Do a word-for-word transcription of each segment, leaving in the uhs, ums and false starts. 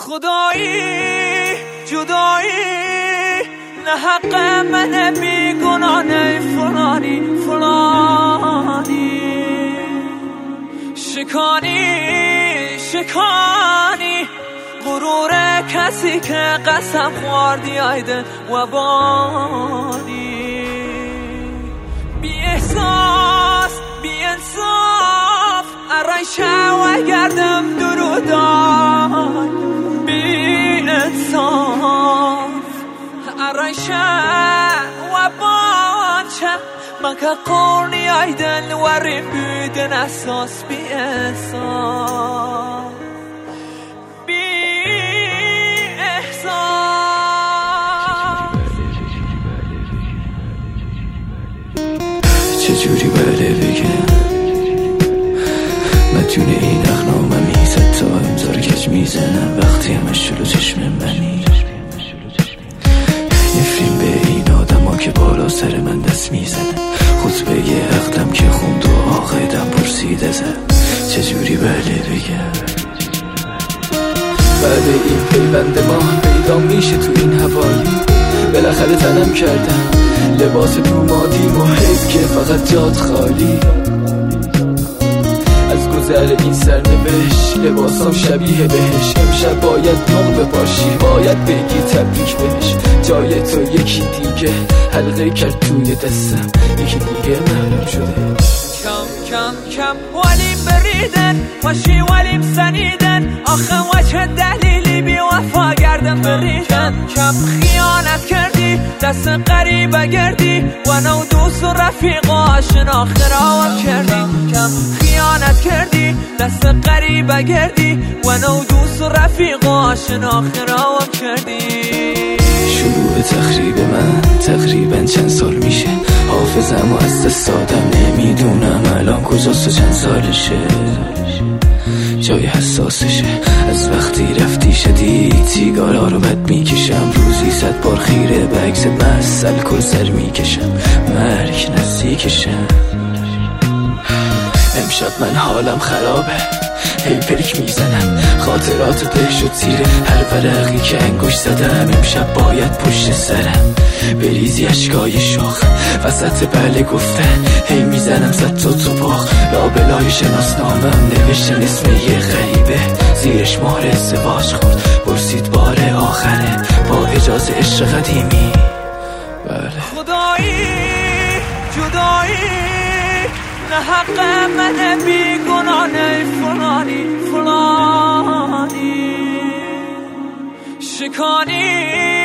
خدایی جدایی نه حق من بیگناه نه فلانی فلانی شکانی شکانی غرور کسی که قسم خوردی ایده و بانی بی احساس بی انصاف ارایشه و گردم درودای بی انصاف ارایشه و بانچه مکه قرنی ایدن وری بودن اساس بی احساس چجوری بله بگم مدیون این اخنامم میزد تا امزار کج میزنم وقتی همش جلو چشم منی نفرین به این آدم ها که بالا سر من دست میزنه خطبه یه عقدم که خوند و آقایدم پرسید ازم چجوری بله بگم بعد این پیوند ما پیدا میشه تو این حوالی بالاخره تنم کردم لباس تو مادی محب که فقط جاد خالی از گذر این سرنوشت لباسام شبیه بهش امشب باید نور بپاشی باید بگی تبریک بهش جای تو یکی دیگه حلقه کرد توی دستم یکی دیگه معلوم شده کم کم کم ولیم بریدن وشی ولیم سنیدن آخه وچه دلیلی بی وفا گردم بریدن کم خیانت کردی دست قریبه گردی و نو دوست و رفیق و آشنا خراب کردی کم خیانت کردی دست قریبه گردی و نو دوست و رفیق و آشنا خراب کردی شروع تخریب من تقریبا چند سال میشه حافظم و از دست دادم نمیدونم الان کجاست و چند سالشه جای حساسشه از وقتی رفتی شدید سیگارا رو بد میکشم روزی صد بار خیره به عکست مسل کل سر میکشم مرگ نزدیکشم امشب من حالم خرابه هی پریک میزنم خاطرات ته شد زیر هر ورقی که انگوش زدم امشب باید پشت سرم بریزی اشکای شاخ وسط بله گفتن هی میزنم صد تا توپاخ لابلای شناسنامم نوشتن اسم یه غریبه زیرش مهر ازدواج خورد پرسید بار آخره با اجازه عشق قدیمی بله خدایی جدایی نه حق من بیگناه نه فلانی فلانی شکانی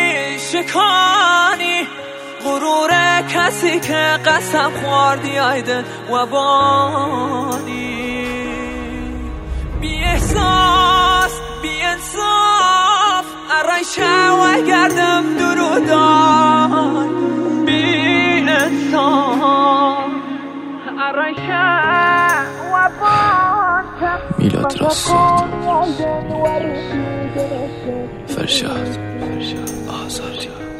شکانی غرور کسی که قسم خوردی ایده و بانی بی احساس بی انصاف ارایشه و گردم درودای بی انصاف میلاد راسود فرشاد آزادی